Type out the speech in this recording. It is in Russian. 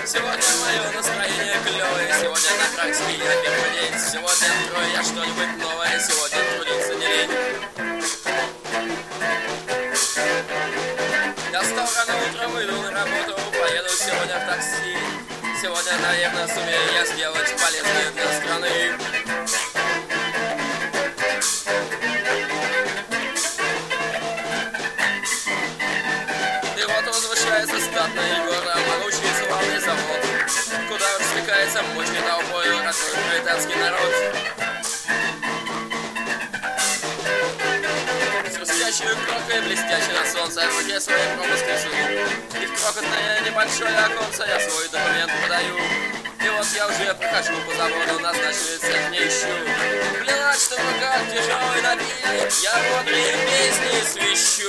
Сегодня мое настроение клевое, сегодня на практике я первый день. Сегодня открою я что-нибудь новое, сегодня трудиться не лень. Я встал рано утром, иду на работу, поеду сегодня в такси. Сегодня, наверное, сумею я сделать полезное для страны. И вот возвращается статный Егор, могучий славный завод, куда растекается мощной толпой пролетарский народ. С хрустящей крокой, блестящей на солнце, в руке своей пропуски суну. И в крокотное небольшое оконце я свой документ подаю. И вот я уже прохожу по заводу, назначенный цех не ищу. Плевать, что в руках тяжелый напильник, я бодрые песни свищу.